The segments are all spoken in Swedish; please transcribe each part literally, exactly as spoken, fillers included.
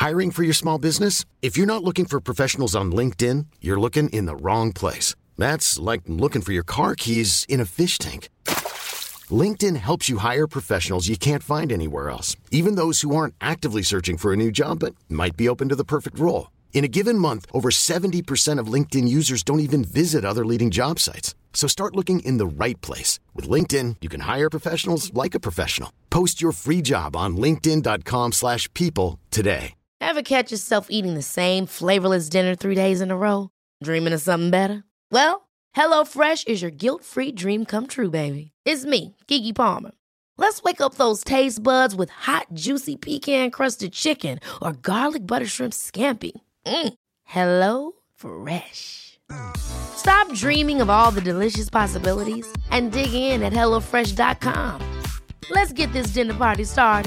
Hiring for your small business? If you're not looking for professionals on LinkedIn, you're looking in the wrong place. That's like looking for your car keys in a fish tank. LinkedIn helps you hire professionals you can't find anywhere else, even those who aren't actively searching for a new job but might be open to the perfect role. In a given month, over seventy percent of LinkedIn users don't even visit other leading job sites. So start looking in the right place. With LinkedIn, you can hire professionals like a professional. Post your free job on linkedin dot com slash people today. Ever catch yourself eating the same flavorless dinner three days in a row? Dreaming of something better? Well, HelloFresh is your guilt-free dream come true, baby. It's me, Keke Palmer. Let's wake up those taste buds with hot, juicy pecan-crusted chicken or garlic butter shrimp scampi. Mm. Hello Fresh. Stop dreaming of all the delicious possibilities and dig in at hello fresh dot com. Let's get this dinner party started.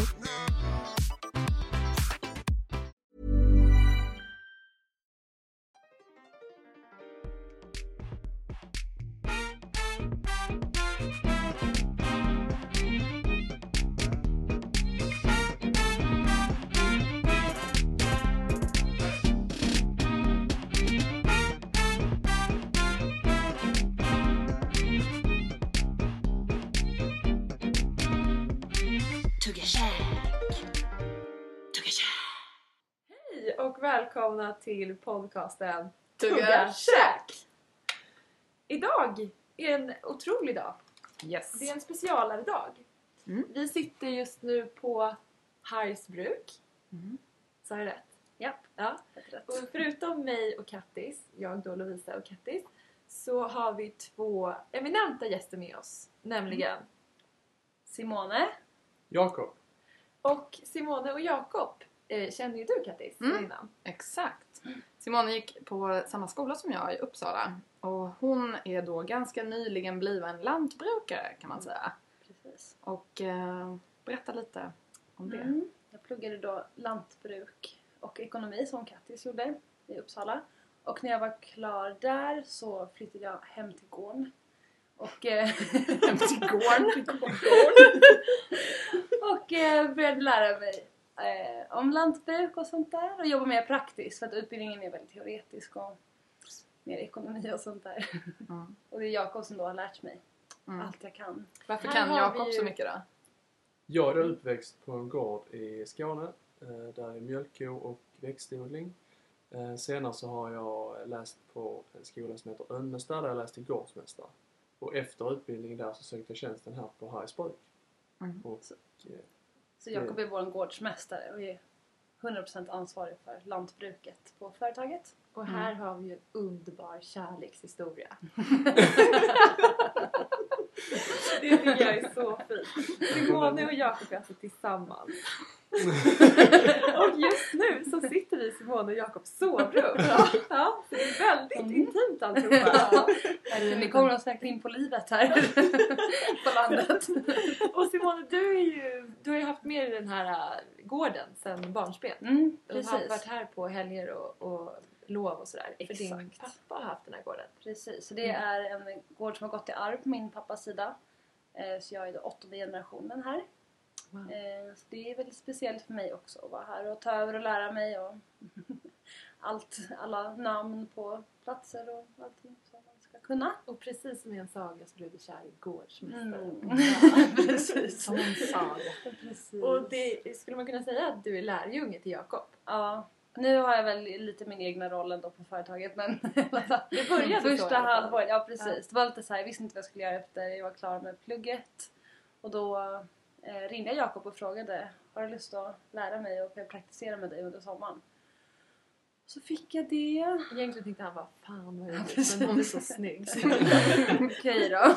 Hej och välkomna till podcasten Tugga käk. Idag är en otrolig dag. Yes. Det är en specialare dag. Mm. Vi sitter just nu på Hargsbruk. Mm. Så är det rätt? Ja, Ja. rätt. Och förutom mig och Kattis, jag då Lovisa och Kattis, så har vi två eminenta gäster med oss. Nämligen mm. Simone. Jakob. Och Simone och Jakob eh, känner ju du, Kattis, Mm. innan. Exakt. Simone gick på samma skola som jag i Uppsala. Och hon är då ganska nyligen bliven lantbrukare, kan man säga. Precis. Och eh, berätta lite om det. Mm. Jag pluggade då lantbruk och ekonomi som Kattis gjorde i Uppsala. Och när jag var klar där så flyttade jag hem till gården. Och, eh, Hem till gården. och eh, började lära mig eh, om lantbruk och sånt där. Och jobba mer praktiskt för att utbildningen är väldigt teoretisk och mer ekonomi och sånt där. Mm. Och det är Jakob som då har lärt mig Mm. allt jag kan. Varför Här kan har Jakob vi ju- så mycket då? Jag är uppväxt på en gård i Skåne. eh, Där är mjölkko och växtodling. Eh, Senare så har jag läst på en skola som heter Önnestad där jag läste gårdsmästare. Och efter utbildningen där så sökte jag tjänsten här på Hargsbruk. Mm. Och, eh, Så Jakob är vår gårdsmästare och är hundra procent ansvarig för lantbruket på företaget. Och här har vi ju en underbar kärlekshistoria. Det tycker jag är så fint. Simone och Jakob är alltså tillsammans. Och just nu så sitter vi i Simone och Jakobs sovrum. Ja, ja, så det är väldigt intimt alltihopa. Eller, ni kommer att säkert in på livet här på landet. Och Simone, du, är ju, du har ju haft med i den här äh, gården sedan barnsben. Mm, Du har precis. varit här på helger och, och lov och sådär. För din Exakt. pappa har haft den här gården. Precis, så det är en gård som har gått i arv på min pappas sida. Eh, Så jag är då åttonde generationen här. Wow. Eh, Så det är väldigt speciellt för mig också att vara här och ta över och lära mig. Och allt, alla namn på platser och allting som man ska kunna. Och precis som i en saga så blev du kär i gårdsmästare. Mm. Precis. Som en saga. Precis. Och det skulle man kunna säga att du är lärjunge till Jakob. Ja, nu har jag väl lite min egna roll ändå på företaget, men Det började så i första alla fall. halvåret, ja precis. Ja. Det var lite så här, jag visste inte vad jag skulle göra efter jag var klar med plugget. Och då eh, ringde jag Jakob och frågade, har du lust att lära mig och jag praktisera med dig under sommaren? Så fick jag det. Egentligen tänkte han, vad fan vad är det? Men hon är så snygg. Okej då.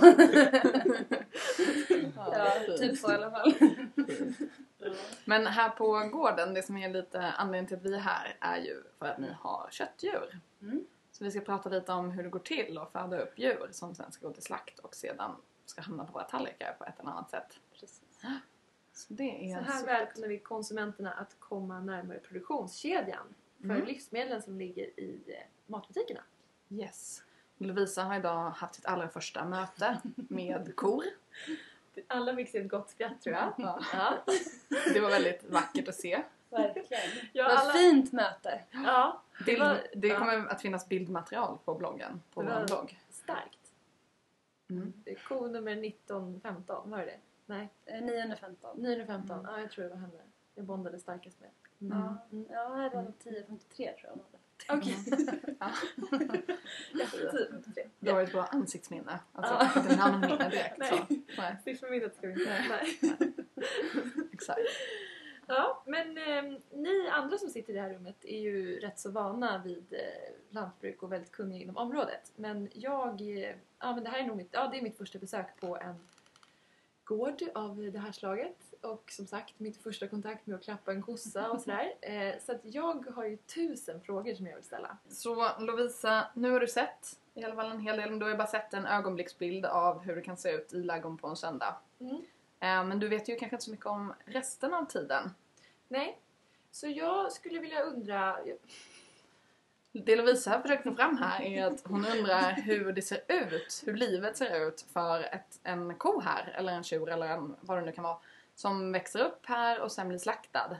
Ja, typ så i alla fall. Men här på gården, det som är lite anledningen till att vi är här är ju för att ni har köttdjur. Mm. Så vi ska prata lite om hur det går till att föda upp djur som sen ska gå till slakt och sedan ska hamna på våra tallrikar på ett eller annat sätt. Precis. Så det är Så här välkomnar vi konsumenterna att komma närmare produktionskedjan för Mm. livsmedlen som ligger i eh, matbutikerna. Yes. Lovisa har idag haft sitt allra första möte med kor. Alla fick se ett gott skratt, tror jag. Ja. Ja. Det var väldigt vackert att se. Verkligen. Ja, Vad alla- fint möte. Ja, Bild, var- det ja. kommer att finnas bildmaterial på bloggen. På Det vår var- blogg. starkt. Mm. Ko nummer nitton femton, var det det? Nej, Eh, niohundrafemton. niohundrafemton. Mm. Ja, jag tror det var henne. Jag bondade starkast med. Ja, Mm. ja det var tio femtiotre tror jag hon hade. Okej. Ja. Ja, tio femtiotre. Du har ju ett bra ansiktsminne. Alltså Ja. inte namnminne direkt. Nej. Så. Nej, Siffrorminnet ska vi inte. Nej. Nej. exakt. Ja, men eh, ni andra som sitter i det här rummet är ju rätt så vana vid eh, lantbruk och väldigt kunniga inom området. Men jag, eh, ja men det här är nog mitt, ja, det är mitt första besök på en gård av det här slaget. Och som sagt, mitt första kontakt med att klappa en kossa och sådär. Eh, så att jag har ju tusen frågor som jag vill ställa. Så Lovisa, nu har du sett i alla fall en hel del, men du har ju bara sett en ögonblicksbild av hur det kan se ut i ladugården på en söndag. Mm. Eh, Men du vet ju kanske inte så mycket om resten av tiden. Nej, så jag skulle vilja undra... Det Lovisa försöker få fram här är att hon undrar hur det ser ut, hur livet ser ut för ett, en ko här, eller en tjur eller en, vad det nu kan vara, som växer upp här och sen blir slaktad.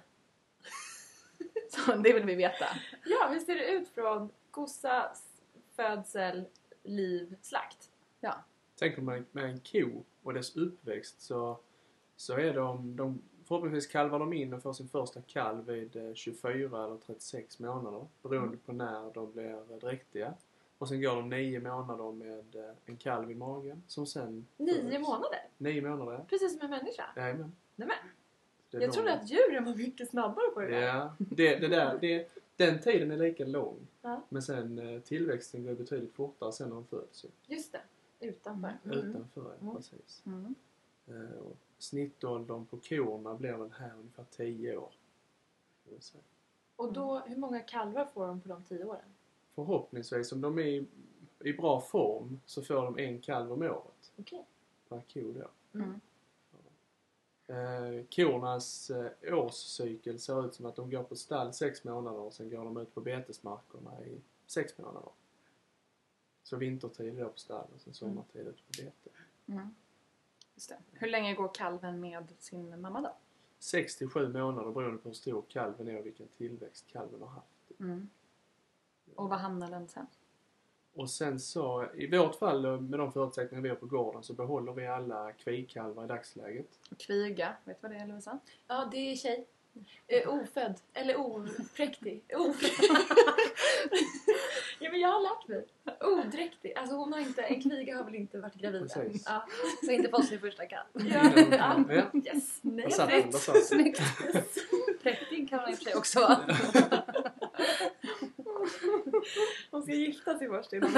Så det vill vi veta. Ja, hur ser det ut från kossa, födsel, liv, slakt? Ja. Tänker man med en ko och dess uppväxt så, så är de, de förhoppningsvis kalvar de in och får sin första kalv vid eh, tjugofyra eller trettiosex månader beroende på när de blir dräktiga. Och sen går de nio månader med eh, en kalv i magen som sen... Nio föds. månader? Nio månader, ja. Precis som en människa? Jajamän. Nej, men. Det är Jag trodde långt. att djuren var mycket snabbare på det där. Ja, det, det där, det, den tiden är lika lång. Ja. Men sen eh, tillväxten går betydligt fortare sen när de föds. ju. Just det, utanför. Mm. Utanför, Mm. precis. Mm. Eh, och snittåldern på korna blir väl här ungefär tio år. kan jag säga. Och då, hur många kalvar får de på de tio åren? Förhoppningsvis, om de är i, i bra form så får de en kalv om året Okej. per ko då. Mm. Eh, kornas eh, årscykel ser ut som att de går på stall sex månader och sen går de ut på betesmarkerna i sex månader. Så vintertid då på stall och sen sommartid ut på bete. Mm. Just det. Hur länge går kalven med sin mamma då? sex till sju månader beroende på hur stor kalven är och vilken tillväxt kalven har haft. Mm. Och vad hamnar den sen? Och sen så, i vårt fall med de förutsättningar vi har på gården så behåller vi alla kvigkalvar i dagsläget. Och kviga, vet du vad det är Lovisa? Ja, det är tjej. Eh, ofödd. Eller opräktig. Ofödd. Ja, men jag har lärt mig. Odräktig. Alltså hon har inte, en kviga har väl inte varit gravid än. Precis. Ja. Så inte fått sin första kalv. Ja. Ja. Ja. Yes. Nej, Där satt den, där satt den. Snyggt. Präktig kan man i och för sig också vara. Hon ska gifta sig först innan.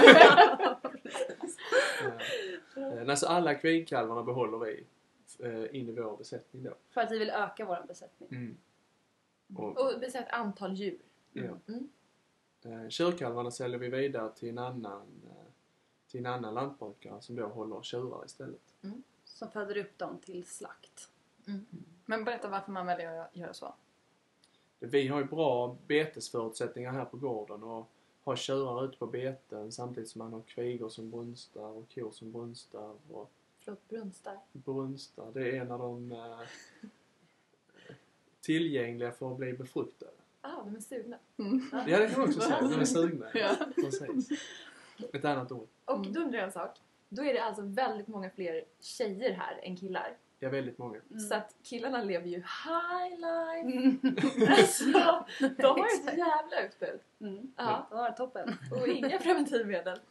Eh, nej, så alla kvigkalvarna behåller vi eh, in i vår besättning då. För att vi vill öka vår besättning. Mm. Och, Och besätt antal djur. ja. Mm. Eh, Tjurkalvarna säljer vi vidare till en annan eh, till en annan lantbrukare som då håller tjurar istället. Som föder upp dem till slakt. Men berätta varför man väljer att göra så. Vi har ju bra betesförutsättningar här på gården och har tjurar ute på beten samtidigt som man har kvigor som brunstar och kor som brunstar och Förlåt, brunstar. brunstar. Det är när de är tillgängliga för att bli befruktade. Ah, de är sugna. Ja, det kan man också säga. De är sugna. Ja. Precis. Ett annat ord. Och Mm. då undrar jag en sak. Då är det alltså väldigt många fler tjejer här än killar. Ja, väldigt många. Så att killarna lever ju high life. Mm. Alltså, de har ju ett jävla utbud. Mm. Ja. Det var toppen. Och inga preventivmedel.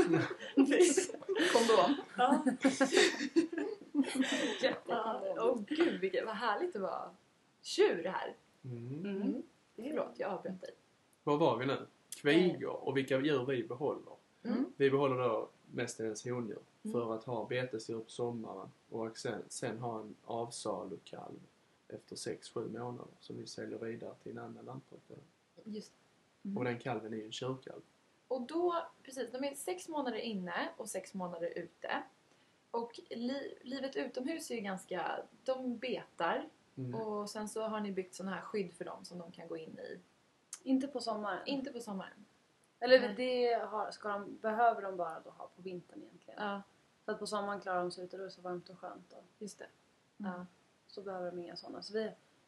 Kondom. Ja. Jättebra. Åh gud, vilket, vad härligt att vara tjur här. Mm. Mm. Förlåt, jag avbröt dig. Var var vi nu? Kvigor och vilka djur vi behåller. Mm. Vi behåller då mestadels hondjur Mm. för att ha betesdjur på sommaren och sen, sen ha en avsalukalv efter sex sju månader som vi säljer vidare till en annan lantbrukare. Just. Och den kalven är ju en tjurkalv. Och då, precis, de är sex månader inne och sex månader ute. Och li, livet utomhus är ju ganska, de betar. Mm. Och sen så har ni byggt sådana här skydd för dem som de kan gå in i. Inte på sommaren. Inte på sommaren. Eller Nej. det har, ska de, behöver de bara då ha på vintern egentligen. Ja, Så att på sommaren klarar de sig ute, då är det så varmt och skönt. Och just det. Mm. Ja. så behöver de inga sådana. Så vi,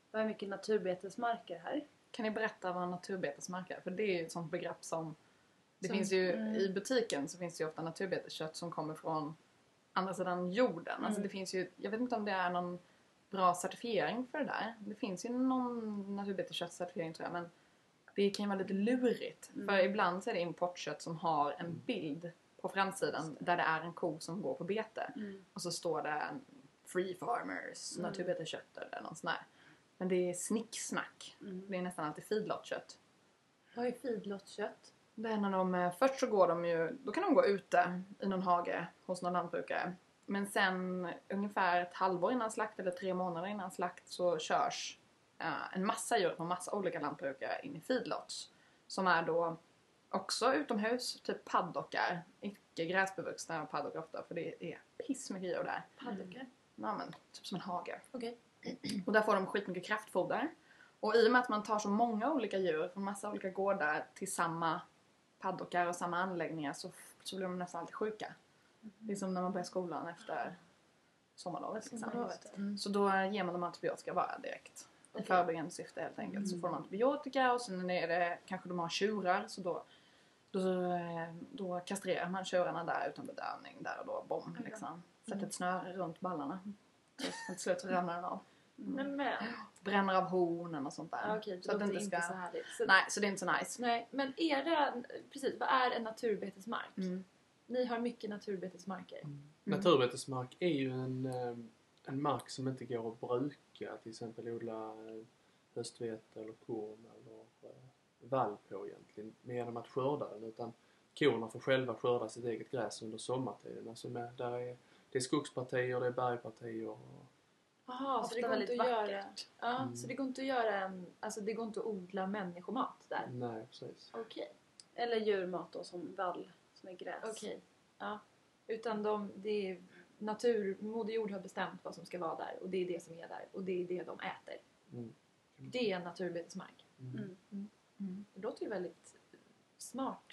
Vi har mycket naturbetesmarker här. Kan ni berätta vad naturbetesmark är? För det är ju ett sånt begrepp som... Det Som- finns ju mm. i butiken så finns det ju ofta naturbeteskött som kommer från andra sidan jorden. Mm. Alltså det finns ju... Jag vet inte om det är någon bra certifiering för det där. Det finns ju någon naturbetesköttcertifiering tror jag. Men det kan ju vara lite lurigt. Mm. För ibland så är det importkött som har en bild på framsidan där det är en ko som går på bete. Mm. Och så står det Free Farmers Mm. naturbeteskött eller något sånt där. Men det är snicksnack. Mm. Det är nästan alltid feedlotkött. Vad är feedlotkött? Det är när de, eh, först så går de ju, då kan de gå ute i någon hage hos någon lantbrukare. Men sen ungefär ett halvår innan slakt eller tre månader innan slakt så körs eh, en massa djur från massa olika lantbrukare in i feedlots. Som är då också utomhus, typ paddockar. Icke gräsbevuxna paddockar ofta för det är pissmycket djur där. Paddockar? Ja men, typ som en hage. Okej. Och där får de skitmycket kraftfoder. Och i och med att man tar så många olika djur från massa olika gårdar till samma paddockar och samma anläggningar så, så blir de nästan alltid sjuka. Det är som när man börjar skolan efter sommarlovet. Liksom. Sommarlovet. Mm. Så då ger man dem antibiotika bara direkt. I förebyggande syfte helt enkelt. Så får de antibiotika och sen är det kanske de har tjurar så då, då, då kastrerar man tjurarna där utan bedövning där och då bom liksom. Sätter ett snöre runt ballarna. Så till slut så ramlar den av. Men men. Bränner av hornen och sånt där. Ja, okej, det så att det låter inte inte ska... så härligt. Så, Nej, så det är inte så nice. nej, men era... Precis, vad är en naturbetesmark? Mm. Ni har mycket naturbetesmarker. Naturbetesmark är ju en, eh, en mark som inte går att bruka. Till exempel odla eh, höstvete eller korn eller eh, vall på egentligen. Med genom att skörda den. Utan korna får själva skörda sitt eget gräs under sommartiden. Alltså med, där är, det är skogspartier, det är bergpartier. Och, Jaha, så Ofta det går inte väldigt att göra... vackert. Ja, Mm. så det går inte att göra en... Alltså det går inte att odla människomat där. nej, precis. Okej, Eller djurmat då som vall, som är gräs. okej. Ja. Utan de... Det är natur... Moder Jord har bestämt vad som ska vara där. Och det är det som är där. Och det är det de äter. Mm. Det är en naturbetesmark. Mm. Mm. Mm. Det låter ju väldigt smart.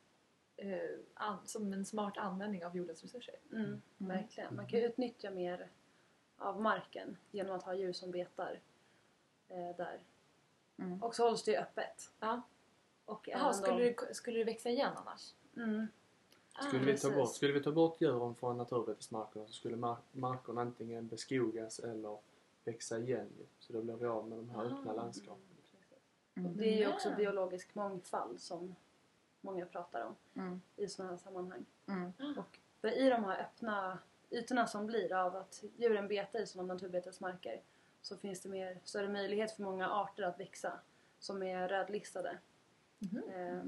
Eh, an, som en smart användning av jordens resurser. Mm, verkligen. Man kan ju utnyttja mer av marken genom att ha djur som betar eh, där. Mm. Och så hålls det ju öppet. Ja. Och Jaha, även skulle, de... det, skulle det växa igen annars? Mm. Skulle, Ah, vi ta precis. bort, skulle vi ta bort djuren från naturbetesmarkerna så skulle mark, markerna antingen beskogas eller växa igen. Ju. Så då blir vi av med de här öppna Ah. landskapen. Och det är ju också Ja. biologisk mångfald som många pratar om Mm. i sådana här sammanhang. Mm. Och för i de här öppna ytorna som blir av att djuren betar i sådana naturbetesmarker så finns det mer större möjlighet för många arter att växa som är rödlistade. Mhm. Ehm,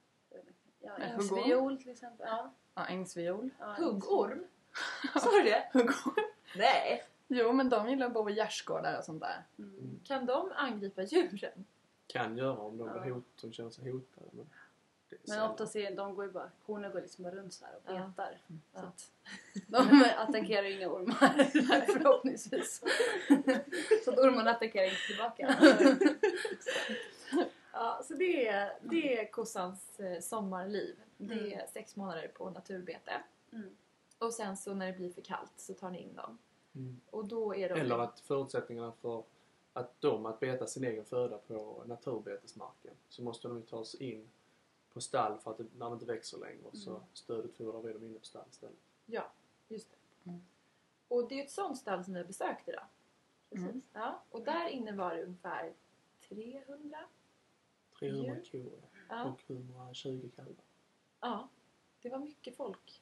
ja, Huggorm? ängsviol till exempel. Ja, Ja, ängsviol. ja, Huggorm? Sa du det? Huggorm. Nej. Jo, men de gillar att bo i gärdsgårdar och sånt där. Mm. Kan de angripa djuren? Kan göra om de, Ja. blir hot, de känner sig hotade. Men, det är Men sällan. ofta ser de går ju bara, korna går liksom bara runt så här och Ja. betar. Så Ja. att de attackerar inga ormar förhoppningsvis. Så att ormarna attackerar inte tillbaka. Ja, så det är, det är kossans eh, sommarliv. Det är sex månader på naturbete. Mm. Och sen så när det blir för kallt så tar ni in dem. Mm. Och då är de... Eller att förutsättningarna för att de att beta sin egen föda på naturbetesmarken så måste de ju tas in på stall för att det, när det inte växer längre så Mm. stödutfodrar vi dem inne på stall istället. Ja, just det. Mm. Och det är ett sånt stall som ni har besökt idag. Precis. Mm. Ja, och där inne var det ungefär trehundra. trehundra Djur. kor Ja. och etthundratjugo kalvar. Ja, det var mycket folk.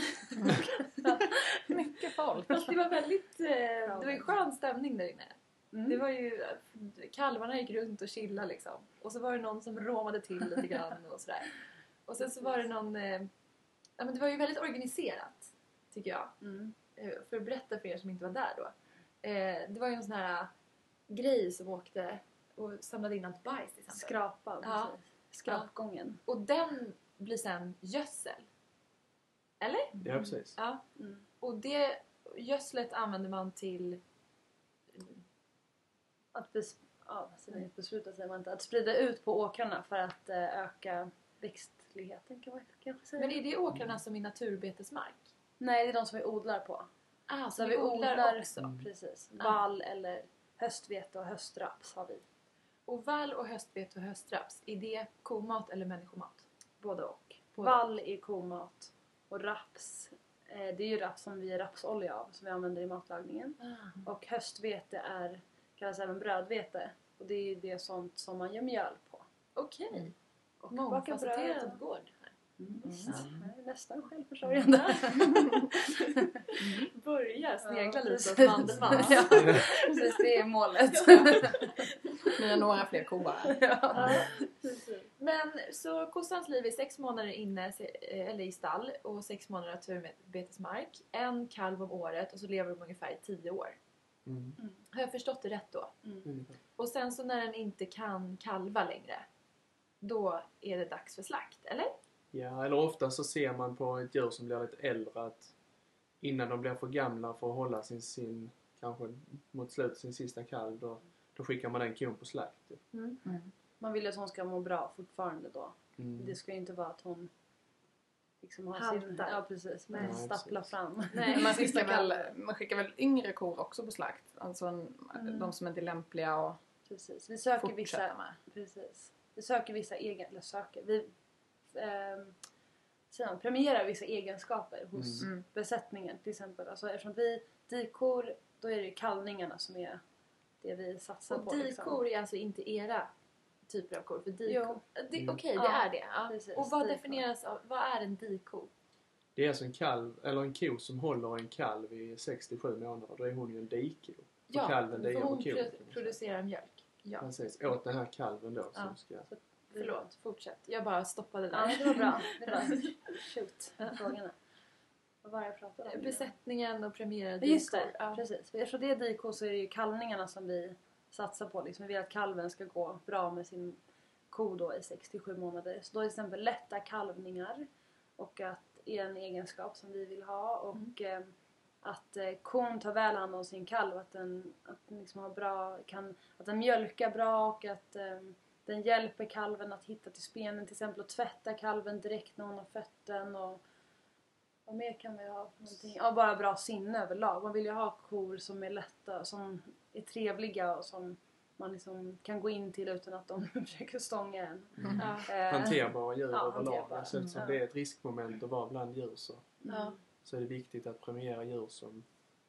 Mycket folk. Fast det var väldigt... Eh, det var en skön stämning där inne. Mm. Det var ju... Kalvarna gick runt och chillade liksom. Och så var det någon som råmade till lite grann och sådär. Och sen så var det någon... Eh, ja, men det var ju väldigt organiserat, tycker jag. Mm. Eh, för att berätta för er som inte var där då. Eh, det var ju en sån här grej som åkte och samlade in allt bajs till exempel. Skrapa, Ja. precis. Skrapgången. Och den blir sen gödsel. Eller? Ja, precis. Ja. Mm. Och det gödslet använder man till... Att, bes, ja, vad säger jag? Bespruta säger man inte. Att sprida ut på åkrarna för att eh, öka växtligheten kan man kanske säga. Men är det åkrarna som är naturbetesmark? Nej, det är de som vi odlar på. Ah, Så så vi vi odlar odlar också. Mm. Precis. Ja. Vall eller höstvete och höstraps har vi. Och vall och höstvete och höstraps, är det komat eller människomat? Både och. Både. Vall är komat och raps, eh, det är ju raps som vi gör rapsolja av som vi använder i matlagningen. Ah. Och höstvete är, kallas även brödvete. Och det är ju det sånt som man gör mjöl på. Okej. Och bakar Mångfacetterad bröd. gård här. Mm. Mm. Ja, jag är nästan självförsörjande. Börja snegla Ja, lite precis. åt Mandelmann. Ja, precis, det är målet. Ni har några fler koar. Ja. Men så kossans liv är sex månader inne eh, eller i stall och sex månader naturbetesmark. En kalv om året och så lever de ungefär i tio år. Mm. Har jag förstått det rätt då? Ungefär. Och sen så när den inte kan kalva längre, då är det dags för slakt, eller? Ja, eller ofta så ser man på ett djur som blir lite äldre att innan de blir för gamla för att hålla sin, sin kanske mot slut sin sista kalv, då, då skickar man den kon på slakt. Ja. Mm. Man vill ju att hon ska må bra fortfarande då. Mm. Det ska ju inte vara att hon liksom har sin... Haltar. Ja, precis. Men Nej, stapplar precis. fram. Nej, Man sista skickar, väl, kalven. man skickar väl yngre kor också på slakt? Alltså en, Mm. de som inte är lämpliga och Precis. Vi söker fortsätta vissa... med. Precis. Vi söker vissa egen... Eller söker. Vi ehm, sen premierar vissa egenskaper hos Mm. besättningen till exempel. Alltså eftersom vi dikor, då är det ju kalvningarna som är det vi satsar Och på. liksom. dikor är alltså inte era typer av kor? För Jo. dikor... Det, Mm. Okej, det Ja, är det. Ja. precis, Och vad dikor. definieras av... Vad är en diko? Det är alltså en kalv, eller en ko som håller en kalv i sex till sju månader. Då är hon ju en diko. För Ja, kalven, det är för ju hon kon, kan pro- man säga. producerar mjölk. Ja, Precis, åt den här kalven då Ja. som ska... förlåt. Fortsätt. Jag bara stoppade Ja, där. det var bra. Det var shoot, frågorna. Vad var det jag pratade om? Besättningen och premierade Just dikor. det, Ja. precis. Eftersom det är dikor så är det ju kalvningarna som vi satsar på. Liksom. Vi vill att kalven ska gå bra med sin ko då i sex till sju månader. Så då är det till exempel lätta kalvningar. Och att är en egenskap som vi vill ha. Och eh, att eh, kon tar väl hand om sin kalv. Att den, att den liksom har bra, kan, att den mjölkar bra och att eh, den hjälper kalven att hitta till spenen. Till exempel att tvätta kalven direkt när hon har fött den. Och vad mer kan vi ha? Någonting? Ja, bara bra sinne överlag. Man vill ju ha kor som är lätta, som är trevliga och som man liksom kan gå in till utan att de försöker stånga en. Mm. Ja. Eh, Hanterbara djur Ja, överlag. hanterbara. Så eftersom Mm. det är ett riskmoment att vara bland djur så, Ja. så är det viktigt att premiera djur som,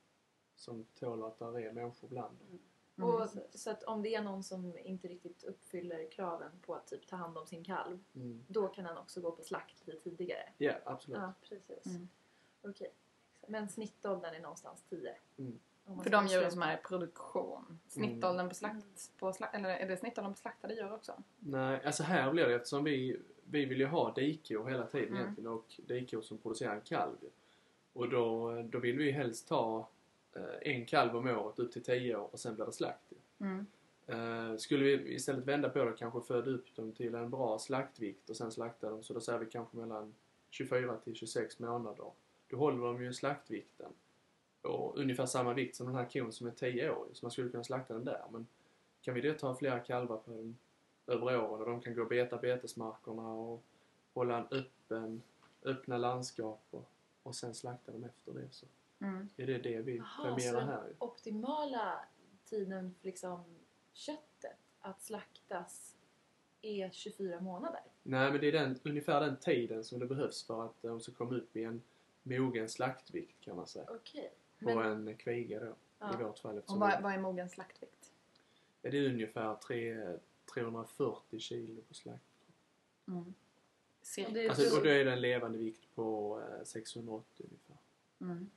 som tål att det är människor bland dem. Och, precis. så att om det är någon som inte riktigt uppfyller kraven på att typ ta hand om sin kalv, Mm. då kan han också gå på slakt lite tidigare. Ja, absolut. Ja, Precis. Mm. okej. Men snittåldern är någonstans tio. Mm. Om man För ska de djuren slå- som är i produktion. Snittåldern på slakt, på slakt eller är det snittåldern på slaktade djur också? Nej, alltså här blir det eftersom vi, vi vill ju ha dikor hela tiden Mm. egentligen och dikor som producerar en kalv. Och då, då vill vi helst ta eh, en kalv om året upp till tio år och sen blir det slakt. Mm. Eh, skulle vi istället vända på det och kanske föda upp dem till en bra slaktvikt och sen slakta dem, så då säger vi kanske mellan tjugofyra till tjugosex månader. Då håller de ju slaktvikten. Och ungefär samma vikt som den här kon som är tio år. Så man skulle kunna slakta den där. Men kan vi det ta flera kalvar på den, över åren och de kan gå och beta betesmarkerna och hålla en öppen, öppna landskap och, och sen slakta dem efter det. Så Mm. är det det vi Jaha, så premierar den här. Ju. optimala tiden för liksom köttet att slaktas är tjugofyra månader. Nej, men det är den, ungefär den tiden som det behövs för att de ska komma upp i en mogen slaktvikt kan man säga. Okej. På Men, en kviga då, Ja. i vårt fall. Och Eftersom vad, vi, vad är mogen slaktvikt? är det ungefär tre, trehundrafyrtio kilo på slakt. Mm. Och det är Alltså, och då är det en levande vikt på eh, sexhundraåttio ungefär. Mm.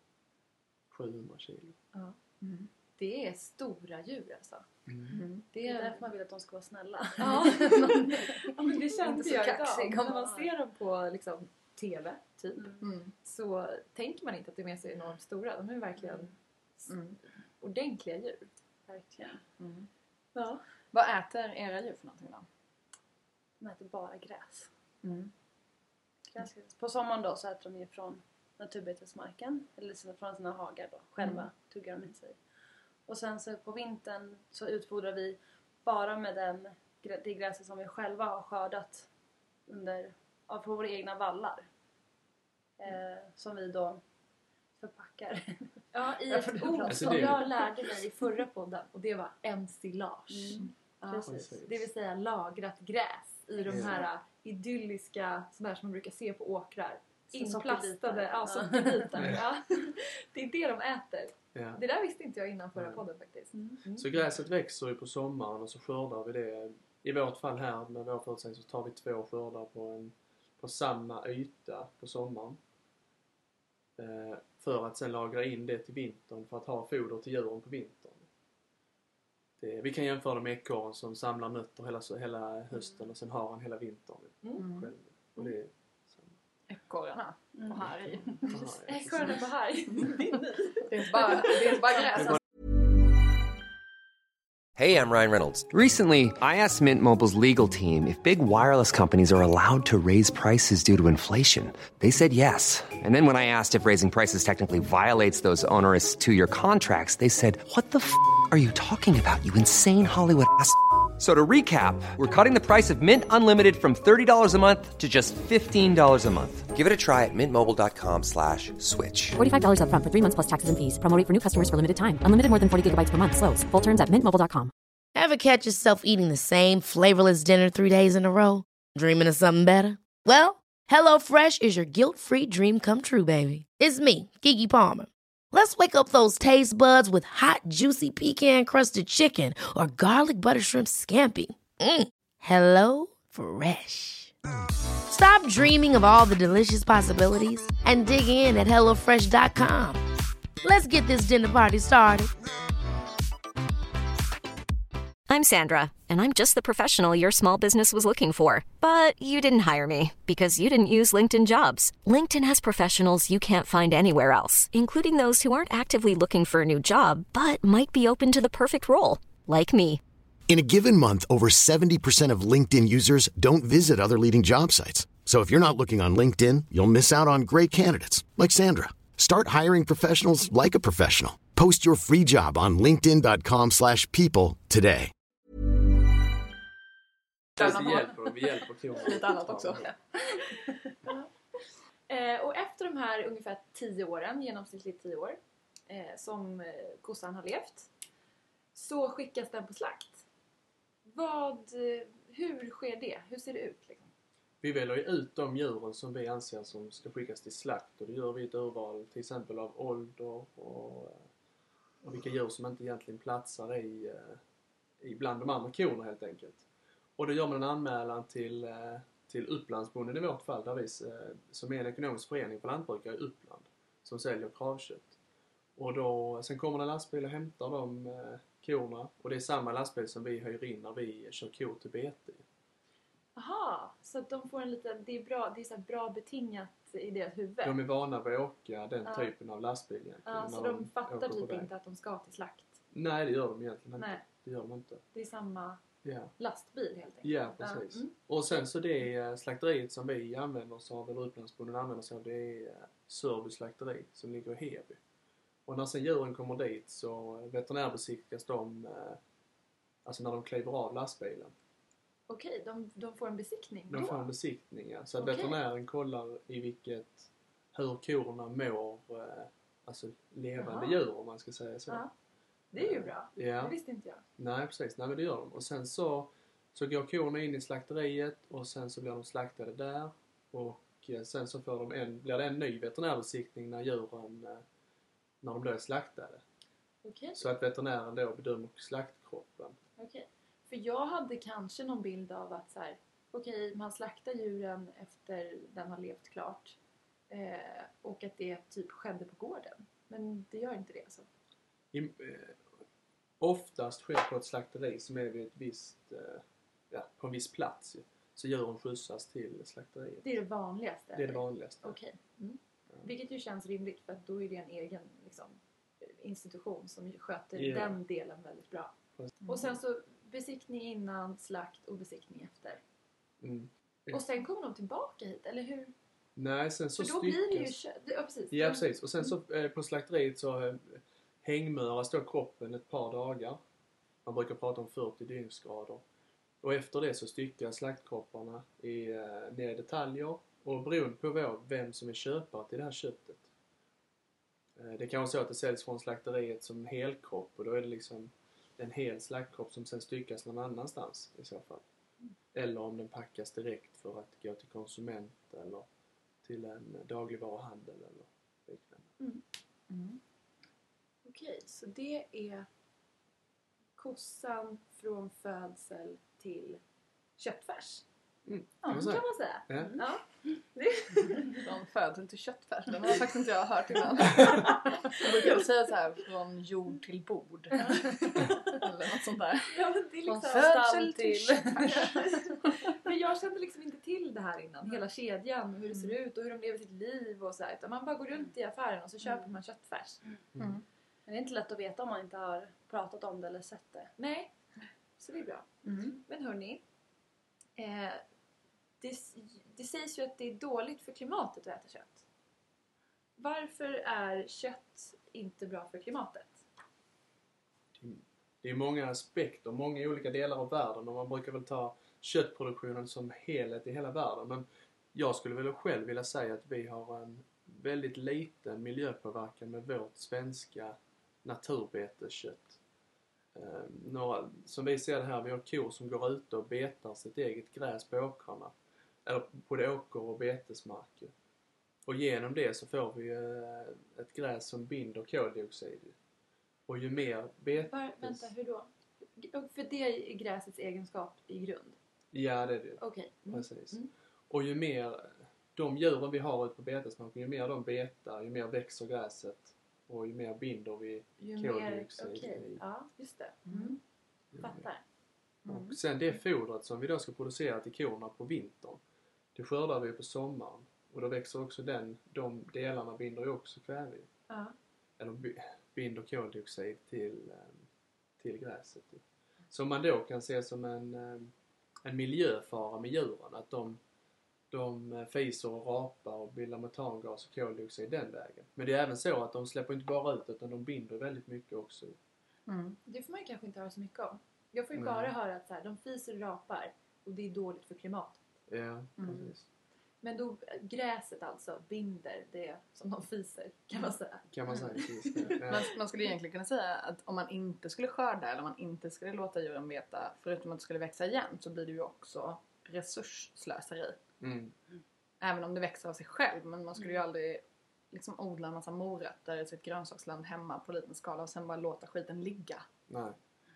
sjuhundra kilo. ja. Mm. Det är stora djur alltså. Mm. Det Det är är... därför man vill att de ska vara snälla. Ja, ja men det kände Inte så jag kaxig idag. om När man man- ser dem på liksom, tv, typ, Mm. Mm. så tänker man inte att de är så enormt stora. De är verkligen s- Mm. ordentliga djur. Verkligen. Mm. Ja. Vad äter era djur för någonting då? De äter bara gräs. Mm. Gräs. På sommaren då så äter de ju från naturbetesmarken. Eller sina- från sina hagar då. Själva Mm. tuggar de i sig. Och sen så på vintern så utfodrar vi bara med den, grä- det gräset som vi själva har skördat under, ja, på våra egna vallar. Eh, som vi då, förpackar. Ja, i Jag ett får ord Alltså, som det är- jag lärde mig i förra podden och det var ensilage. Mm. Ja, Precis. det vill säga lagrat gräs i de Ja. här idylliska, som här som man brukar se på åkrar. Så Inplastade, sockerbitar. ja, Ja. sockerbitar. Ja. Ja. Det är det de äter. Ja. Det där visste inte jag innan förra Nej. podden faktiskt. Mm. Mm. Så gräset växer ju på sommaren och så skördar vi det. I vårt fall här med vår förutsättning så tar vi två skördar på, en, på samma yta på sommaren. Eh, för att sen lagra in det till vintern för att ha foder till djuren på vintern. Det, vi kan jämföra det med ekorren som samlar nötter hela, hela hösten och sen har han hela vintern Mm. själv. Och det är samma. Ekorrarna Mm. och Harry. Aha, Ekorren på här. Det är inte bara, det är inte bara gräs. Hey, I'm Ryan Reynolds. Recently, I asked Mint Mobile's legal team if big wireless companies are allowed to raise prices due to inflation. They said yes. And then when I asked if raising prices technically violates those onerous two-year contracts, they said, "What the f*** are you talking about, you insane Hollywood ass?" So to recap, we're cutting the price of Mint Unlimited from thirty dollars a month to just fifteen dollars a month. Give it a try at mintmobile.com slash switch. forty-five dollars up front for three months plus taxes and fees. Promo rate for new customers for limited time. Unlimited more than forty gigabytes per month. Slows full terms at mint mobile dot com. Ever catch yourself eating the same flavorless dinner three days in a row? Dreaming of something better? Well, HelloFresh is your guilt-free dream come true, baby. It's me, Keke Palmer. Let's wake up those taste buds with hot, juicy pecan-crusted chicken or garlic butter shrimp scampi. Mm. Hello Fresh. Stop dreaming of all the delicious possibilities and dig in at hello fresh dot com. Let's get this dinner party started. I'm Sandra, and I'm just the professional your small business was looking for. But you didn't hire me because you didn't use LinkedIn Jobs. LinkedIn has professionals you can't find anywhere else, including those who aren't actively looking for a new job, but might be open to the perfect role, like me. In a given month, over seventy percent of LinkedIn users don't visit other leading job sites. So if you're not looking on LinkedIn, you'll miss out on great candidates like Sandra. Start hiring professionals like a professional. Post your free job on linkedin dot com slash people today. Vi hjälper, vi hjälper korna. Lite annat också. Eh, och efter de här ungefär tio åren, genomsnittligt tio år, eh, som eh, kossan har levt, så skickas den på slakt. Vad, eh, hur sker det? Hur ser det ut? Liksom? Vi väljer ju ut de djuren som vi anser som ska skickas till slakt. Och det gör vi ett urval till exempel av ålder och, och vilka djur som inte egentligen platsar i, i bland de andra korna helt enkelt. Och då gör man en anmälan till, till Upplandsbonden i vårt fall, där vi, som är en ekonomisk förening för lantbrukare i Uppland som säljer kravkött. Och då, sen kommer en lastbil och hämtar de korna, och det är samma lastbil som vi hyr in när vi kör kor till bete. Aha, så att de får en liten, det är bra, det är så här bra betingat i deras huvud. De är vana vid att åka den Ja. typen av lastbil egentligen. Ja, så när de fattar åker på typ väg. inte att de ska till slakt. Nej, det gör de egentligen inte. Nej. Det gör de inte. Det är samma Ja, lastbil helt enkelt. ja precis. Mm. Och sen så det är slakteriet som vi använder oss av, eller Upplandsbonden använder sig av, det är serviceslakteri som ligger i Heby. Och när sen djuren kommer dit så veterinärbesiktigas de, alltså när de kliver av lastbilen. Okej, de, de får en besiktning De då? får en besiktning, ja. Så att Okej. veterinären kollar i vilket, hur korna mår, alltså levande Jaha. djur om man ska säga så. Ja, det är ju bra. Ja. Det visste inte jag. Nej, precis. Nej, men det gör de. Och sen så, så går korna in i slakteriet och sen så blir de slaktade där. Och sen så får de en, blir det en ny veterinärbesiktning när djuren, när de då är slaktade. Okej. Så att veterinären då bedömer slaktkroppen. Okej. För jag hade kanske någon bild av att så här, okej, man slaktar djuren efter den har levt klart. Eh, och att det typ skedde på gården. Men det gör inte det alltså. I, eh, oftast sker på ett slakteri som är vid ett visst, eh, ja, på en viss plats. Ju. Så djuren skjutsas till slakteriet. Det är det vanligaste? Det är det eller? vanligaste. Okej. Mm. Vilket ju känns rimligt för att då är det en egen liksom, institution som sköter Ja. den delen väldigt bra. Och sen så besiktning innan, slakt och besiktning efter. Mm. Och sen kommer de tillbaka hit, eller hur? Nej, sen så För då blir det ju styckas- kött. Ja, precis. Ja, precis. Och sen så eh, på slakteriet så eh, hängmöras då kroppen ett par dagar. Man brukar prata om fyrtio dygnsgrader. Och efter det så styckas slaktkropparna i, eh, ner i detaljer. Och beroende på vår, vem som är köpare till det här köttet. Det kan vara så att det säljs från slakteriet som helkropp och då är det liksom en hel slaktkropp som sen styckas någon annanstans i så fall. Mm. Eller om den packas direkt för att gå till konsument eller till en dagligvaruhandel eller liknande. Mm. Mm. Okej, så det är kossan från födsel till köttfärs. Mm. Ja, kan man säga. Ja. Mm. Ja. Från födsel till köttfärs. Den har faktiskt inte jag hört innan. Jag brukar säga så här, från jord till bord. Eller något sånt där. Ja, men det är liksom från födsel till, till köttfärs. Men jag kände liksom inte till det här innan. Hela kedjan, hur det ser ut och hur de lever sitt liv och så här. Utan man bara går runt i affären och så köper Mm. man köttfärs. Mm. Mm. Men det är inte lätt att veta om man inte har pratat om det eller sett det. Nej, så det är bra. Mm. Men hörni, eh, det, det sägs ju att det är dåligt för klimatet att äta kött. Varför är kött inte bra för klimatet? Det är många aspekter, många olika delar av världen och man brukar väl ta köttproduktionen som helhet i hela världen. Men jag skulle väl själv vilja säga att vi har en väldigt liten miljöpåverkan med vårt svenska naturbeteskött. Eh, några, som vi ser det här, vi har kor som går ute och betar sitt eget gräs på åkrarna. Eller på det åker- och betesmarker. Och genom det så får vi eh, ett gräs som binder koldioxid. Och ju mer betes... Var, vänta, hur då? För det är gräsets egenskap i grund? Ja, det är det. Okej. Mm. Precis. Mm. Och ju mer de djuren vi har ute på betesmarken, ju mer de betar, ju mer växer gräset. Och ju mer binder vi Ju mer, koldioxid okej. i. Ja, just det. Mm. Fattar. Mm. Och sen det fodret som vi då ska producera till korna på vintern, det skördar vi på sommaren. Och då växer också den, de delarna binder ju också kväve. Ja. Eller bi- binder koldioxid till, eh, till gräset. Som man då kan se som en, eh, en miljöfara med djuren. Att de, de fiser och rapar och bildar metangas och koldioxid den vägen. Men det är även så att de släpper inte bara ut utan de binder väldigt mycket också. Mm. Det får man ju kanske inte höra så mycket om. Jag får ju Nej. bara höra att så här, de fiser och rapar och det är dåligt för klimatet. Ja, Mm. precis. Men då, gräset alltså binder det som de fiser, kan man säga. Kan man säga. Precis, ja. Man, man skulle egentligen kunna säga att om man inte skulle skörda eller om man inte skulle låta djuren beta, förutom att det skulle växa igen, så blir det ju också resursslöseri. Mm. Även om det växer av sig själv, men man skulle ju aldrig liksom odla en massa morötter i sitt grönsaksland hemma på liten skala och sen bara låta skiten ligga. Nej.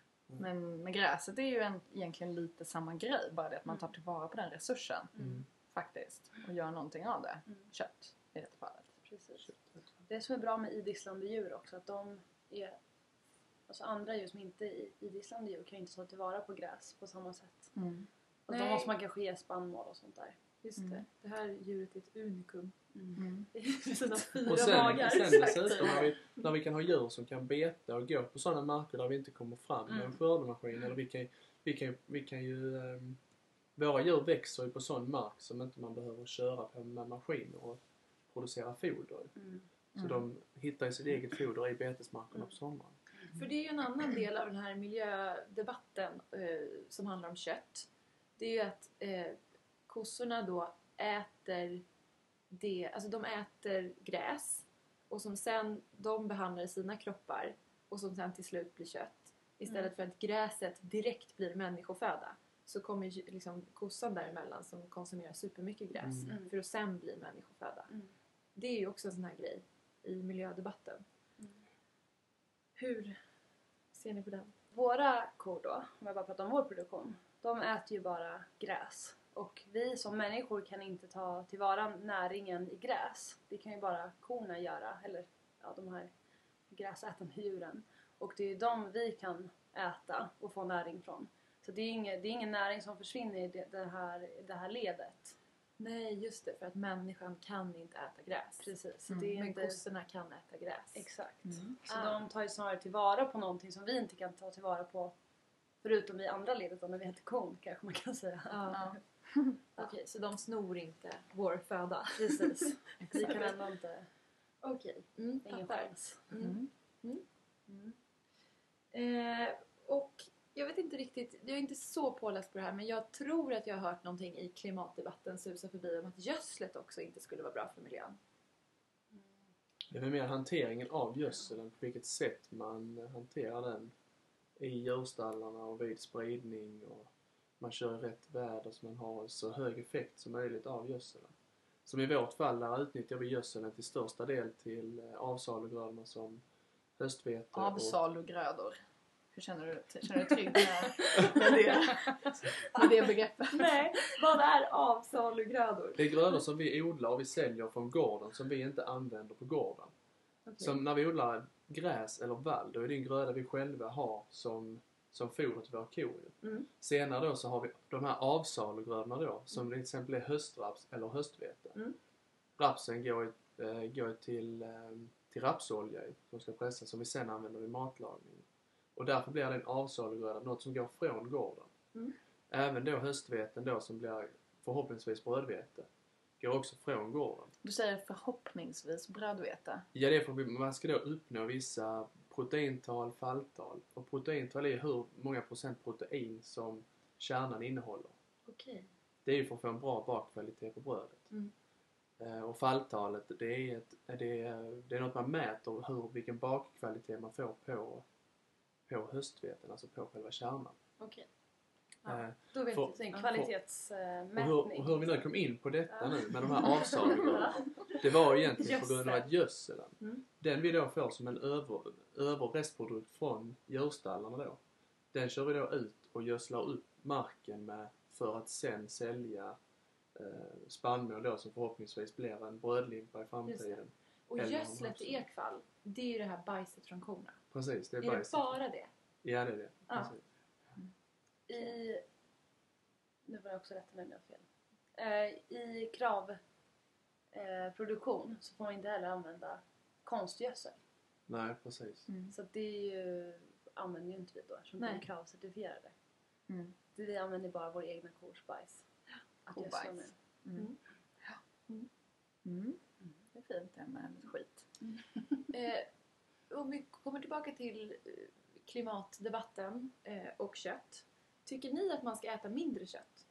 Men med gräset är ju en, egentligen lite samma grej, bara det att man tar tillvara på den resursen Mm. faktiskt och gör någonting av det. Mm. Kött i detta fallet. Precis. Det som är bra med idisslande djur också, att de är... Alltså andra djur som inte är idisslande djur kan ju inte ta tillvara på gräs på samma sätt. Mm. Och då Nej. måste man kanske ge spannmål och sånt där. Just Mm. det. Det här djuret är ett unikum. Mm. I sina fyra Och sen, magar. sen dessutom när vi, när vi kan ha djur som kan beta och gå på sådana marker där vi inte kommer fram med en Mm. skördemaskin. Eller vi kan, vi kan, vi kan ju... Um, våra djur växer ju på sån mark som inte man behöver köra på med maskiner och producera foder. Mm. Så de hittar ju sitt eget foder i betesmarkerna på sommaren. För det är ju en annan del av den här miljödebatten eh, som handlar om kött. Det är ju att eh, kossorna då äter det, alltså de äter gräs och som sen de behandlar i sina kroppar och som sen till slut blir kött. Istället Mm. för att gräset direkt blir människoföda så kommer ju liksom kossan däremellan som konsumerar supermycket gräs Mm. för att sen bli människoföda. Mm. Det är ju också en sån här grej i miljödebatten. Mm. Hur ser ni på den? Våra kor då, om jag bara pratar om vår produktion, de äter ju bara gräs. Och vi som människor kan inte ta tillvara näringen i gräs. Det kan ju bara korna göra, eller ja, de här gräsätande djuren. Och det är ju de vi kan äta och få näring från. Så det är ingen, det är ingen näring som försvinner i det, det, här, det här ledet. Nej, just det. För att människan kan inte äta gräs. Precis. Så Mm. det är Men inte... kossorna kan äta gräs. Exakt. Mm. Så Ah. de tar ju snarare tillvara på någonting som vi inte kan ta tillvara på. Förutom i andra ledet då, när vi äter kon kanske man kan säga. Ja. Okej, så de snor inte vår föda. Precis. Vi kan ändå inte... Okej, mm, Ingen fattar. chans. Mm. Mm. Mm. Eh, och jag vet inte riktigt, jag är inte så påläst på det här, men jag tror att jag har hört någonting i klimatdebatten susa förbi om att gödslet också inte skulle vara bra för miljön. Det är väl mer hanteringen av gödseln, på vilket sätt man hanterar den i djurstallarna och vid spridning, och man kör i rätt väder så man har så hög effekt som möjligt av gödseln. Som i vårt fall, där utnyttjar vi gödseln till största del till avsalugrödorna som höstvete. Avsalugrödor. Hur känner du? Känner du dig trygg med, med, det, med det begreppet? Nej, vad är avsalugrödor? Det är grödor som vi odlar och vi säljer från gården som vi inte använder på gården. Okay. Som när vi odlar gräs eller vall, då är det en gröda vi själva har som, som foder till våra kor. Mm. Senare då så har vi de här avsalugrödorna då, som mm. till exempel är höstraps eller höstvete. Mm. Rapsen går, äh, går till, äh, till rapsolja som ska pressas, som vi sen använder vid matlagning. Och därför blir det en avsalugröda, något som går från gården. Mm. Även då höstveten då, som blir förhoppningsvis brödvete, går också från gården. Du säger förhoppningsvis brödvete? Ja, det är för att man ska då uppnå vissa proteintal, falltal. Och proteintal är hur många procent protein som kärnan innehåller. Okej. Det är ju för att få en bra bakkvalitet på brödet. Mm. Och falltalet, det är, ett, det, är, det är något man mäter hur, vilken bakkvalitet man får på på höstveten, alltså på själva kärnan. Okej. Ja, eh, då vet för, vi en kvalitetsmätning. Och hur, och hur vi nu kom in på detta ja. nu med de här avsalugrödorna. Det var egentligen på grund av att gödseln. Mm. Den vi då får som en över, överrestprodukt från djurstallarna då. Den kör vi då ut och gödslar upp marken med för att sen sälja eh, spannmål då, som förhoppningsvis blir en brödlimpa i framtiden. Och gödslet i ert fall, det är ju det här bajset från korna. Precis, det är, är bajset. det bara det? Ja, det är det. Ja. Mm. I... Nu var jag också rätta mig om jag har fel. Eh, I kravproduktion eh, så får man inte heller använda konstgödsel. Nej, precis. Mm. Så det är ju, använder ju inte vi då, som är kravcertifierade. Mm. Vi använder bara vår egna kors bajs. Kobajs. Mm. Mm. Ja. Mm. Mm. Det är fint det med skit. Mm. eh, om vi kommer tillbaka till klimatdebatten eh, och kött. Tycker ni att man ska äta mindre kött?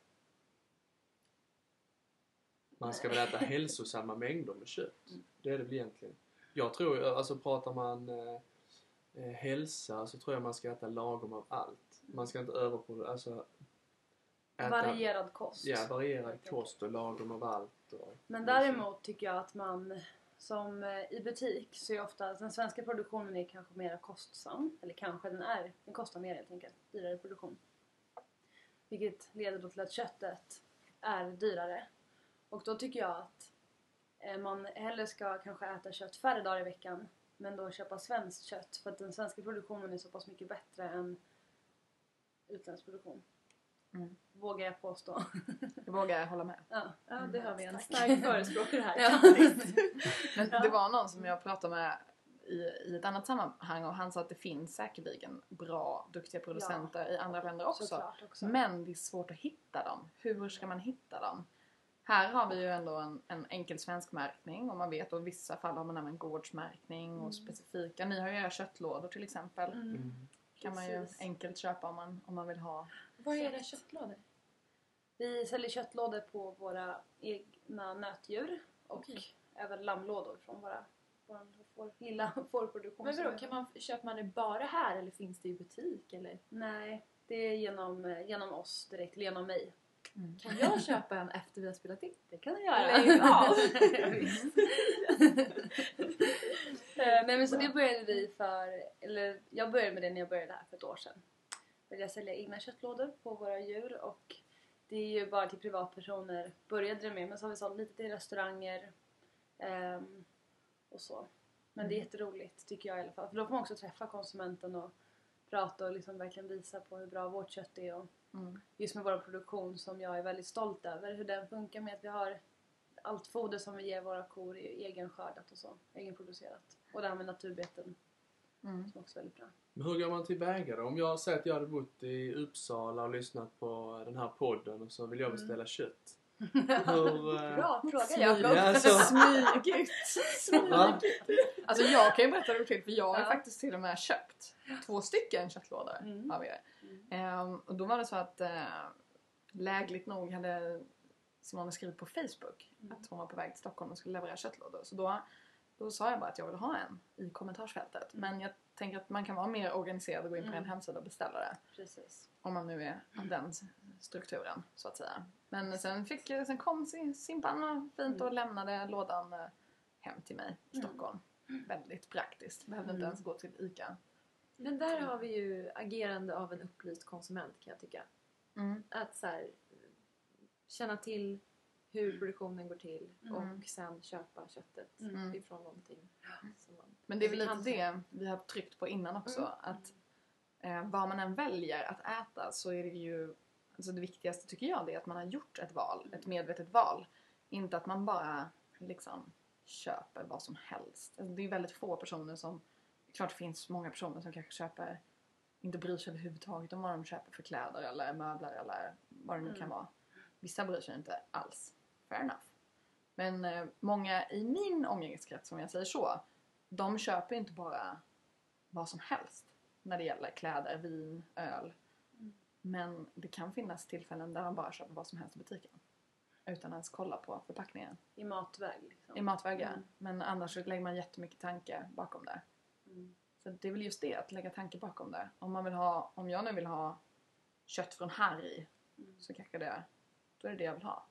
Man ska väl äta hälsosamma mängder med kött. Mm. Det är det väl egentligen. Jag tror, alltså pratar man eh, hälsa, så tror jag man ska äta lagom av allt. Man ska inte överproducera, alltså äta, varierad kost. Ja, varierad kost och lagom av allt. Och, men däremot tycker jag att man, som i butik, så är ofta den svenska produktionen är kanske mer kostsam. Eller kanske den är, den kostar mer helt enkelt, dyrare produktion. Vilket leder då till att köttet är dyrare. Och då tycker jag att man hellre ska kanske äta kött färre dagar i veckan, men då köpa svenskt kött. För att den svenska produktionen är så pass mycket bättre än utländsk produktion. Mm. Vågar jag påstå. Jag vågar hålla med. Ja, ja det har vi en stark förespråkare här. Ja. Men det var någon som jag pratade med i, i ett annat sammanhang, och han sa att det finns säkerligen bra, duktiga producenter ja. i andra länder också. också. Men det är svårt att hitta dem. Hur ska man hitta dem? Här har vi ju ändå en, en enkel svensk märkning, och man vet, och i vissa fall har man även gårdsmärkning och mm. specifika. Ni har ju era köttlådor till exempel. Mm. Mm. Kan man ju enkelt köpa om man, om man vill ha. Vad är era köttlådor? Vi säljer köttlådor på våra egna nötdjur och okay. även lammlådor från våra, våra vår lilla fårproduktion. Men vadå, kan man, köper man det bara här eller finns det i butik? Eller? Nej, det är genom, genom oss direkt, eller genom mig. Mm. Kan jag köpa en efter vi har spelat in? Det kan du göra. Ja. Nej, men så det började vi för, eller jag började med det när jag började här för ett år sedan. Jag säljer egna köttlådor på våra djur, och det är ju bara till privatpersoner började det med, men så har vi sålt lite till restauranger um, och så. Men mm. det är jätteroligt tycker jag i alla fall, för då får man också träffa konsumenten och prata och liksom verkligen visa på hur bra vårt kött är, och mm. just med vår produktion som jag är väldigt stolt över, hur den funkar med att vi har allt foder som vi ger våra kor är egenskördat och så, egenproducerat. Och det här med naturbeten mm. som också är väldigt bra. Men hur går man tillväga då? Om jag säger att jag hade bott i Uppsala och lyssnat på den här podden och så vill jag beställa mm. kött. Hur, bra fråga Jakob. Ja, alltså, smygigt. Smygigt. Alltså jag kan ju berätta det till, för jag har ja. faktiskt till och med köpt två stycken köttlådor mm. av er. Mm. Um, och då var det så att uh, lägligt nog hade Simone skrivit på Facebook mm. att hon var på väg till Stockholm och skulle leverera köttlådor. Så då Då sa jag bara att jag vill ha en i kommentarsfältet. Mm. Men jag tänker att man kan vara mer organiserad och gå in på Mm. en hemsida och beställa det. Precis. Om man nu är av den strukturen, så att säga. Men sen, fick, sen kom Simpan fint och lämnade lådan eh, hem till mig i Stockholm. Väldigt praktiskt. Behövde inte ens gå till ICA. Men där har vi ju agerande av en upplyst konsument, kan jag tycka. Mm. Att så här, känna till hur produktionen går till Mm. och sen köpa köttet Mm. ifrån någonting. Som man, Men det är väl lite kan- det vi har tryckt på innan också. Mm. Att eh, vad man än väljer att äta så är det ju... Alltså det viktigaste tycker jag det är att man har gjort ett val. Ett medvetet val. Inte att man bara liksom köper vad som helst. Alltså det är väldigt få personer som... Klart det finns många personer som kanske köper... Inte bryr sig överhuvudtaget om vad de köper för kläder eller möbler eller vad det nu kan vara. Vissa bryr sig inte alls. Fair enough. Men eh, många i min omgivningskrets, som jag säger så, de köper inte bara vad som helst när det gäller kläder, vin, öl. Mm. Men det kan finnas tillfällen där de bara köper vad som helst i butiken. Utan ens kolla på förpackningen. I matväg liksom. I matvägar. Mm. Men annars så lägger man jättemycket tanke bakom det. Mm. Så det är väl just det, att lägga tanke bakom det. Om, man vill ha, om jag nu vill ha kött från Harry, Mm. så kanske det, då är det det jag vill ha.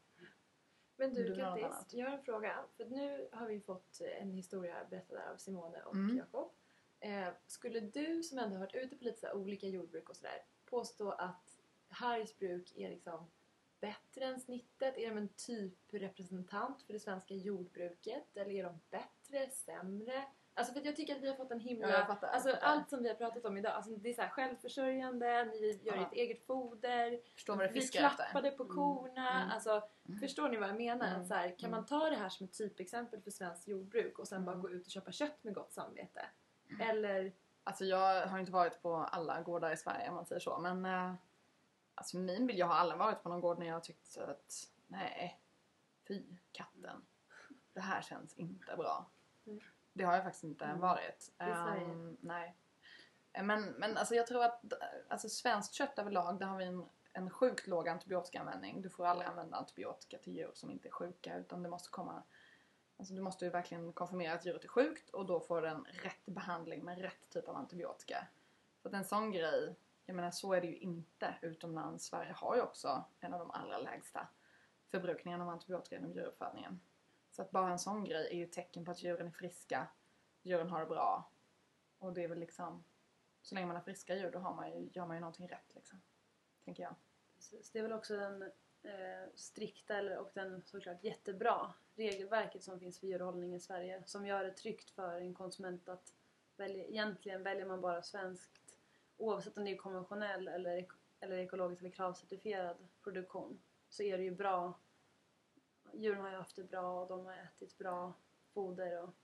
Men du, Du har något Kattis, annat. jag har en fråga. För nu har vi fått en historia berättad av Simone och Mm. Jakob. Eh, skulle du som ändå har varit ute på lite så här olika jordbruk och sådär påstå att Harrys bruk är liksom bättre än snittet? Är de en typrepresentant för det svenska jordbruket? Eller är de bättre, sämre? Alltså för att jag tycker att vi har fått en himla... Ja, jag fattar, jag alltså fattar. allt som vi har pratat om idag. Alltså det är så här självförsörjande, ni gör Ja. ert eget foder. Förstår vad du Vi fiskar efter. klappade på korna. Mm. Alltså, förstår ni vad jag menar? Mm. Att så här, kan man ta det här som ett typexempel för svenskt jordbruk och sen bara Mm. gå ut och köpa kött med gott samvete? Eller... Alltså jag har inte varit på alla gårdar i Sverige om man säger så. Men eh, alltså min bild, jag har aldrig varit på någon gård när jag har tyckt att nej, fy katten. Det här känns inte bra. Mm. Det har jag faktiskt inte Mm. varit. I Sverige? Ehm, nej. Men, men alltså jag tror att alltså svenskt kött överlag, där har vi en, en sjukt låg antibiotikaanvändning. Du får aldrig använda antibiotika till djur som inte är sjuka, utan det måste komma... Alltså du måste ju verkligen konfirmera att djuret är sjukt och då får den rätt behandling med rätt typ av antibiotika. Så att en sån grej, jag menar så är det ju inte utomlands. Sverige har ju också en av de allra lägsta förbrukningen av antibiotika inom djuruppfödningen. Så att bara en sån grej är ju ett tecken på att djuren är friska, djuren har det bra. Och det är väl liksom, så länge man har friska djur då har man ju, gör man ju någonting rätt liksom, tänker jag. Precis. Det är väl också den eh, strikta eller, och den såklart jättebra regelverket som finns för djurhållning i Sverige. Som gör det tryggt för en konsument att välja, egentligen väljer man bara svenskt. Oavsett om det är konventionell eller, ek- eller ekologiskt eller kravcertifierad produktion. Så är det ju bra. Djuren har ju haft det bra och de har ätit bra foder. Och,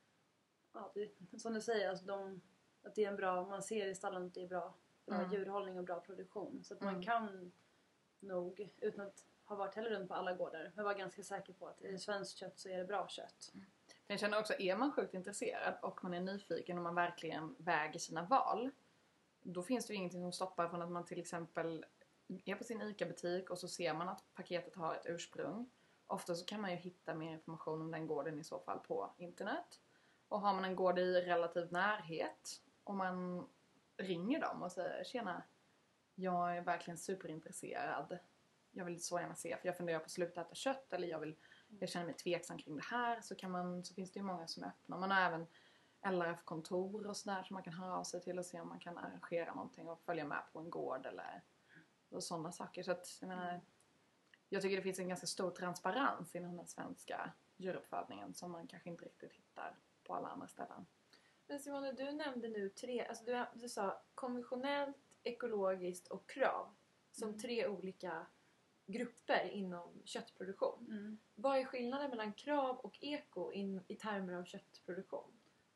ja, det, som du säger, alltså de, att det är en bra, man ser i stallen att det är bra, bra Mm. djurhållning och bra produktion. Så att man Mm. kan nog, utan att ha varit heller runt på alla gårdar, men vara ganska säker på att är det svenskt kött så är det bra kött. Men jag känner också, är man sjukt intresserad och man är nyfiken och man verkligen väger sina val, då finns det ju ingenting som stoppar från att man till exempel är på sin ICA-butik och så ser man att paketet har ett ursprung. Ofta så kan man ju hitta mer information om den gården i så fall på internet. Och har man en gård i relativ närhet och man ringer dem och säger tjena, jag är verkligen superintresserad. Jag vill så gärna se, för jag funderar på att sluta äta kött eller jag, vill, jag känner mig tveksam kring det här. Så, kan man, så finns det ju många som är öppna. Man har även L R F-kontor och sådär som man kan höra av sig till och se om man kan arrangera någonting och följa med på en gård eller och sådana saker. Så att, jag menar, jag tycker det finns en ganska stor transparens inom den svenska djuruppfödningen som man kanske inte riktigt hittar på alla andra ställen. Men Simone, du nämnde nu tre, alltså du, du sa konventionellt, ekologiskt och krav som Mm. tre olika grupper inom köttproduktion. Mm. Vad är skillnaden mellan krav och eko in, i termer av köttproduktion?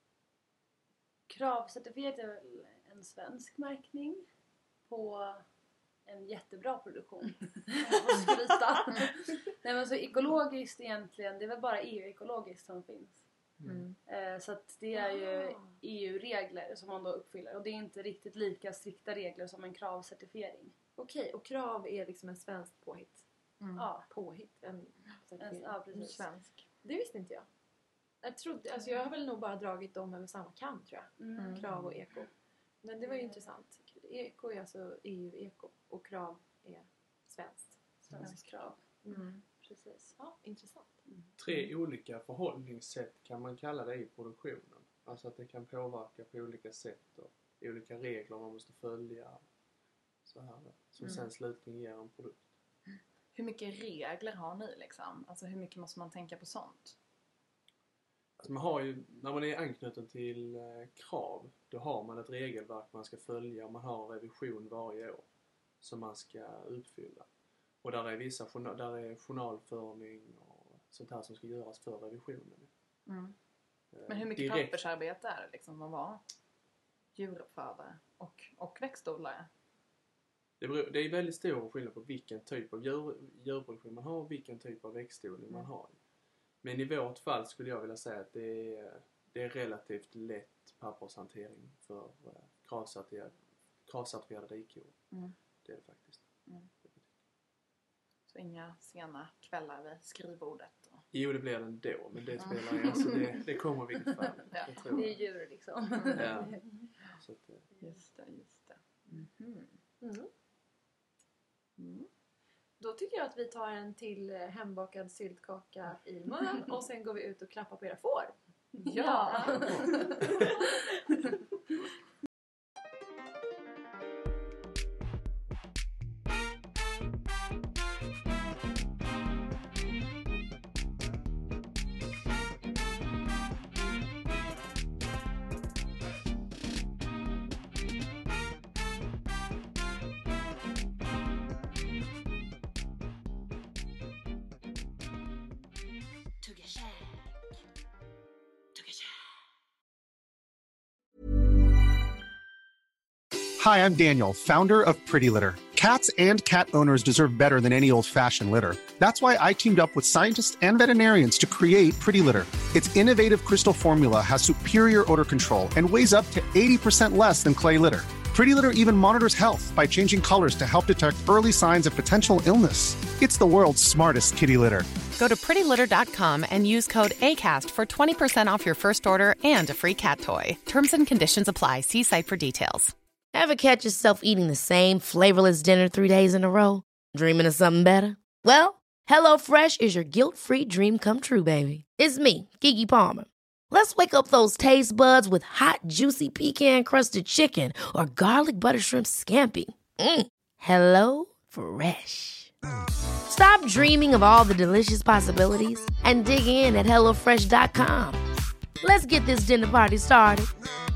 Kravcertifierat är väl en svensk märkning på en jättebra produktion. Och skryta. Nej, men så ekologiskt egentligen, det är väl bara E U-ekologiskt som finns. Mm. Eh, så att det är ju Ah. E U-regler som man då uppfyller. Och det är inte riktigt lika strikta regler som en kravcertifiering. Okej, och krav är liksom en svensk påhitt. Mm. Ja, Påhitt? En, en, ja precis. Svensk. det visste inte jag. Jag, trodde, alltså jag har väl nog bara dragit dem över samma kam tror jag. Mm. Krav och eko. Men det var ju intressant. Eko är alltså E U-eko och krav är svenskt. Svensk krav. Mm. Precis. Ja, intressant. Mm. Tre olika förhållningssätt kan man kalla det i produktionen. Alltså att det kan påverka på olika sätt och olika regler man måste följa. Så här, som mm. sen slutligen ger en produkt. Hur mycket regler har ni liksom? Alltså hur mycket måste man tänka på sånt? Alltså man har ju, när man är anknuten till eh, krav, då har man ett regelverk man ska följa och man har revision varje år som man ska uppfylla. Och där är vissa där är journalföring och sånt här som ska göras för revisionen. Mm. Men hur mycket Direkt. pappersarbete är det liksom att vara djuruppfödare och, och växtodlare? Det, beror, det är väldigt stor skillnad på vilken typ av djur, djurproduktion man har och vilken typ av växtodling mm. man har. Men i vårt fall skulle jag vilja säga att det är, det är relativt lätt pappershantering för uh, kravcertifierade, kravcertifierade dikor. Mm. Det är det faktiskt. Mm. Så inga sena kvällar vid skrivbordet? Och... Jo, det blir det ändå. Men det spelar mm. alltså det, det kommer i vilket fall. Ja. Det, tror det är djur liksom. Mm. Ja. Så att, just det, just det. Mm-hmm. Mm. Mm. Då tycker jag att vi tar en till hembakad syltkaka i munnen och sen går vi ut och klappar på era får. Ja! Hi, I'm Daniel, founder of Pretty Litter. Cats and cat owners deserve better than any old-fashioned litter. That's why I teamed up with scientists and veterinarians to create Pretty Litter. Its innovative crystal formula has superior odor control and weighs up to eighty percent less than clay litter. Pretty Litter even monitors health by changing colors to help detect early signs of potential illness. It's the world's smartest kitty litter. Go to pretty litter dot com and use code ACAST for twenty percent off your first order and a free cat toy. Terms and conditions apply. See site for details. Ever catch yourself eating the same flavorless dinner three days in a row? Dreaming of something better? Well, HelloFresh is your guilt-free dream come true, baby. It's me, Keke Palmer. Let's wake up those taste buds with hot, juicy pecan-crusted chicken or garlic butter shrimp scampi. Mm. Hello Fresh. Stop dreaming of all the delicious possibilities and dig in at hello fresh dot com. Let's get this dinner party started.